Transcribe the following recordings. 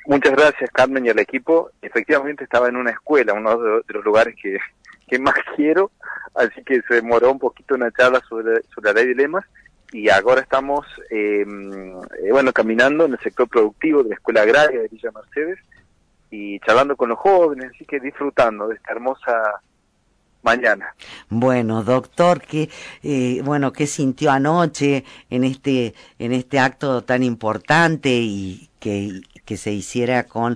Muchas gracias, Carmen, y al equipo. Efectivamente estaba en una escuela, uno de los lugares que más quiero, así que se demoró un poquito una charla sobre la ley de lemas, y ahora estamos, caminando en el sector productivo de la Escuela Agraria de Villa Mercedes, y charlando con los jóvenes, así que disfrutando de esta hermosa mañana. Bueno, doctor, ¿qué sintió anoche en este acto tan importante y que se hiciera con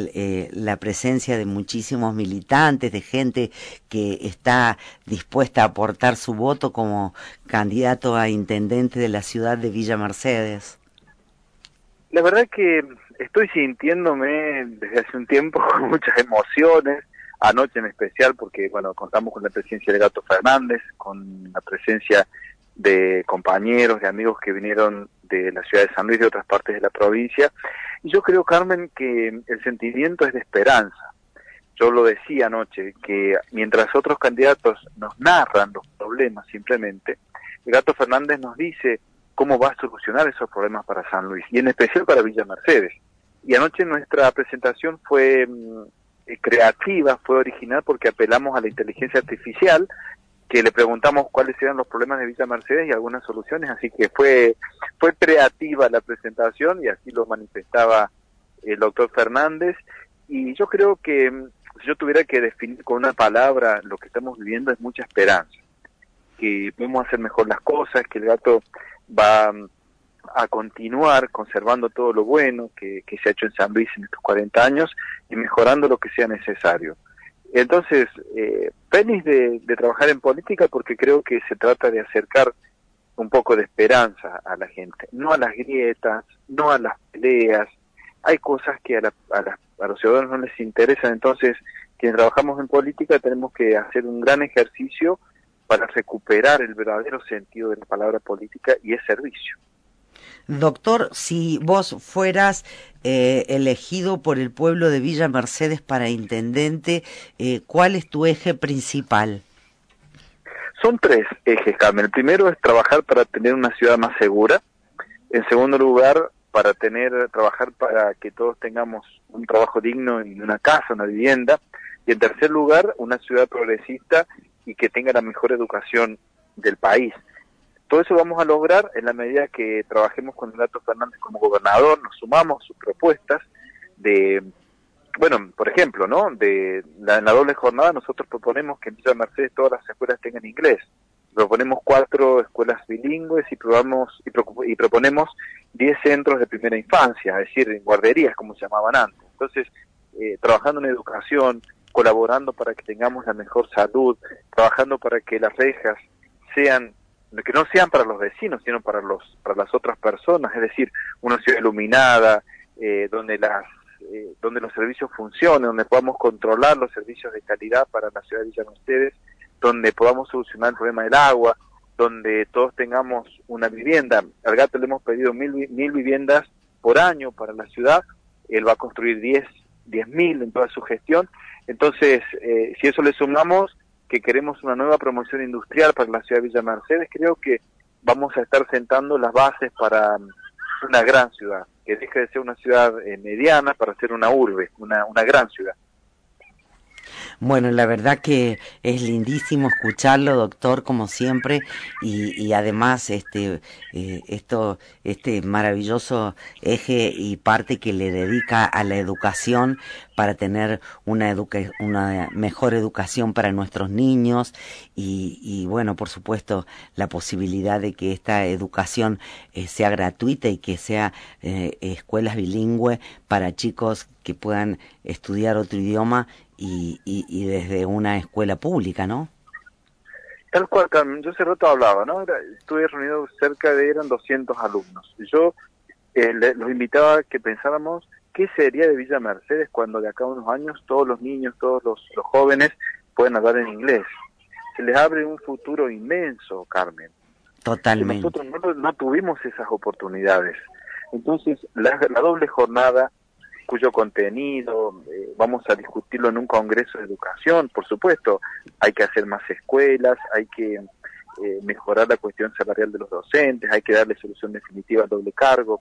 la presencia de muchísimos militantes, de gente que está dispuesta a aportar su voto como candidato a intendente de la ciudad de Villa Mercedes? La verdad que estoy sintiéndome desde hace un tiempo con muchas emociones, anoche en especial porque, contamos con la presencia de Gato Fernández, con la presencia de compañeros, de amigos que vinieron de la ciudad de San Luis, de otras partes de la provincia, y yo creo, Carmen, que el sentimiento es de esperanza. Yo lo decía anoche, que mientras otros candidatos nos narran los problemas simplemente, el Gato Fernández nos dice cómo va a solucionar esos problemas para San Luis, y en especial para Villa Mercedes. Y anoche nuestra presentación fue creativa, fue original, porque apelamos a la inteligencia artificial, que le preguntamos cuáles eran los problemas de Villa Mercedes y algunas soluciones, así que fue creativa la presentación, y así lo manifestaba el doctor Fernández. Y yo creo que si yo tuviera que definir con una palabra lo que estamos viviendo, es mucha esperanza, que podemos hacer mejor las cosas, que el Gato va a continuar conservando todo lo bueno que se ha hecho en San Luis en estos 40 años y mejorando lo que sea necesario. Entonces, feliz de trabajar en política, porque creo que se trata de acercar un poco de esperanza a la gente, no a las grietas, no a las peleas. Hay cosas que a los ciudadanos no les interesan, entonces quienes trabajamos en política tenemos que hacer un gran ejercicio para recuperar el verdadero sentido de la palabra política, y es servicio. Doctor, si vos fueras elegido por el pueblo de Villa Mercedes para intendente, ¿cuál es tu eje principal? Son 3 ejes, Carmen. El primero es trabajar para tener una ciudad más segura. En segundo lugar, trabajar para que todos tengamos un trabajo digno y una casa, una vivienda. Y en tercer lugar, una ciudad progresista y que tenga la mejor educación del país. Todo eso vamos a lograr en la medida que trabajemos con el Gato Fernández como gobernador, nos sumamos sus propuestas de, por ejemplo, ¿no? En la doble jornada nosotros proponemos que en Villa Mercedes todas las escuelas tengan inglés. Proponemos 4 escuelas bilingües y proponemos 10 centros de primera infancia, es decir, guarderías como se llamaban antes. Entonces, trabajando en educación, colaborando para que tengamos la mejor salud, trabajando para que las rejas que no sean para los vecinos, sino para las otras personas, es decir, una ciudad iluminada, donde los servicios funcionen, donde podamos controlar los servicios de calidad para la ciudad de Villa Mercedes, donde podamos solucionar el problema del agua, donde todos tengamos una vivienda. Al Gato le hemos pedido 1.000 viviendas por año para la ciudad, él va a construir 10.000 en toda su gestión. Entonces, si eso le sumamos que queremos una nueva promoción industrial para la ciudad de Villa Mercedes, creo que vamos a estar sentando las bases para una gran ciudad, que deje de ser una ciudad mediana para ser una urbe, una gran ciudad. Bueno, la verdad que es lindísimo escucharlo, doctor, como siempre, y además este maravilloso eje y parte que le dedica a la educación para tener una mejor educación para nuestros niños y bueno, por supuesto, la posibilidad de que esta educación sea gratuita y que sea escuelas bilingües para chicos que puedan estudiar otro idioma y desde una escuela pública, ¿no? Tal cual, Carmen, yo hace rato hablaba, ¿no? Estuve reunido eran 200 alumnos. Y yo los invitaba a que pensáramos qué sería de Villa Mercedes cuando de acá a unos años todos los niños, todos los jóvenes pueden hablar en inglés. Se les abre un futuro inmenso, Carmen. Totalmente. Nosotros no tuvimos esas oportunidades. Entonces, la doble jornada, cuyo contenido vamos a discutirlo en un congreso de educación, por supuesto, hay que hacer más escuelas, hay que mejorar la cuestión salarial de los docentes, hay que darle solución definitiva al doble cargo,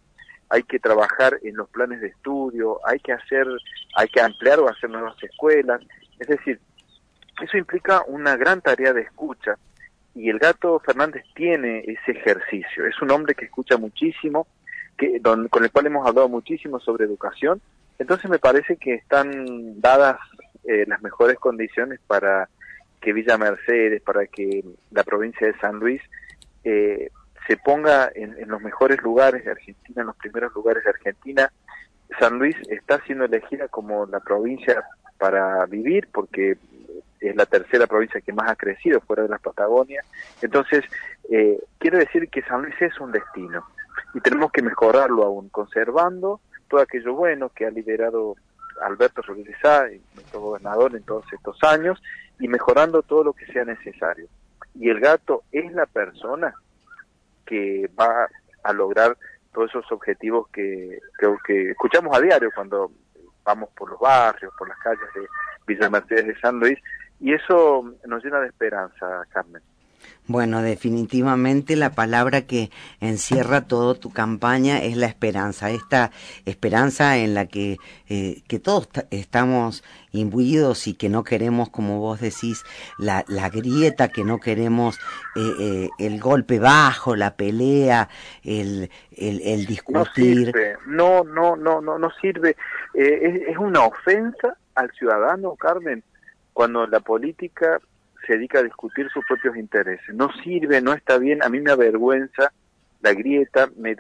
hay que trabajar en los planes de estudio, hay que ampliar o hacer nuevas escuelas. Es decir, eso implica una gran tarea de escucha, y el Gato Fernández tiene ese ejercicio. Es un hombre que escucha muchísimo, con el cual hemos hablado muchísimo sobre educación. Entonces me parece que están dadas las mejores condiciones para que Villa Mercedes, para que la provincia de San Luis se ponga en los mejores lugares de Argentina, en los primeros lugares de Argentina. San Luis está siendo elegida como la provincia para vivir, porque es la tercera provincia que más ha crecido fuera de la Patagonia. Entonces, quiero decir que San Luis es un destino, y tenemos que mejorarlo aún, conservando todo aquello bueno que ha liderado Alberto Rodríguez Sá, nuestro gobernador, en todos estos años, y mejorando todo lo que sea necesario. Y el Gato es la persona que va a lograr todos esos objetivos que escuchamos a diario cuando vamos por los barrios, por las calles de Villa Mercedes de San Luis, y eso nos llena de esperanza, Carmen. Bueno, definitivamente la palabra que encierra toda tu campaña es la esperanza, esta esperanza en la que todos estamos imbuidos, y que no queremos, como vos decís, la grieta, que no queremos el golpe bajo, la pelea, el discutir. No sirve. Es una ofensa al ciudadano, Carmen, cuando la política se dedica a discutir sus propios intereses. No sirve, no está bien. A mí me avergüenza la grieta, me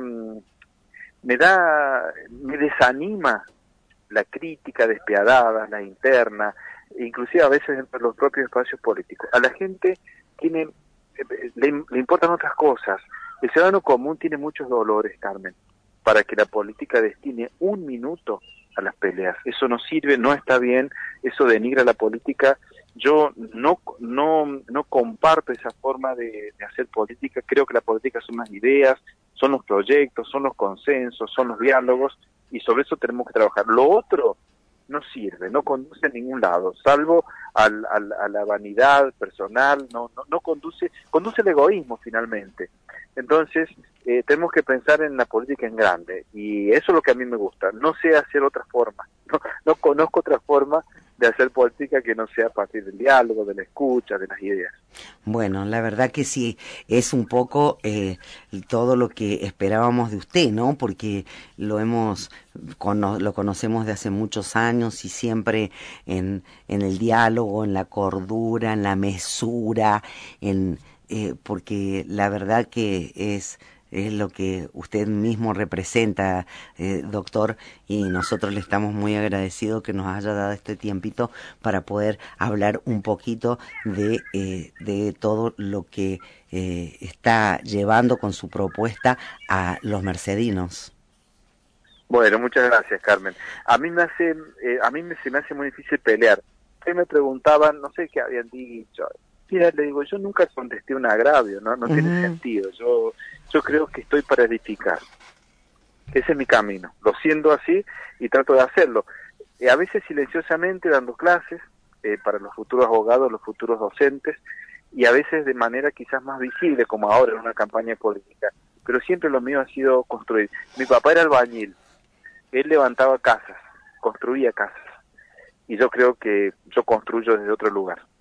desanima la crítica despiadada, la interna, inclusive a veces entre los propios espacios políticos. A la gente le importan otras cosas. El ciudadano común tiene muchos dolores, Carmen, para que la política destine un minuto a las peleas. Eso no sirve, no está bien, eso denigra la política. Yo no comparto esa forma de hacer política. Creo que la política son las ideas, son los proyectos, son los consensos, son los diálogos, y sobre eso tenemos que trabajar. Lo otro no sirve, no conduce a ningún lado, salvo a la vanidad personal, no conduce al egoísmo finalmente. Entonces, tenemos que pensar en la política en grande, y eso es lo que a mí me gusta. No sé hacer otra forma, no conozco otra forma de hacer política que no sea a partir del diálogo, de la escucha, de las ideas. Bueno, la verdad que sí, es un poco todo lo que esperábamos de usted, ¿no? Porque lo conocemos de hace muchos años, y siempre en el diálogo, en la cordura, en la mesura, porque la verdad que es lo que usted mismo representa, doctor, y nosotros le estamos muy agradecidos que nos haya dado este tiempito para poder hablar un poquito de todo lo que está llevando con su propuesta a los mercedinos. Bueno, muchas gracias, Carmen. A mí se me hace muy difícil pelear. Ustedes me preguntaban, no sé qué habían dicho. Mira, le digo, yo nunca contesté un agravio, no tiene sentido. Yo creo que estoy para edificar. Ese es mi camino. Lo siento así y trato de hacerlo. A veces silenciosamente, dando clases para los futuros abogados, los futuros docentes, y a veces de manera quizás más visible, como ahora en una campaña política. Pero siempre lo mío ha sido construir. Mi papá era albañil. Él levantaba casas, construía casas. Y yo creo que yo construyo desde otro lugar.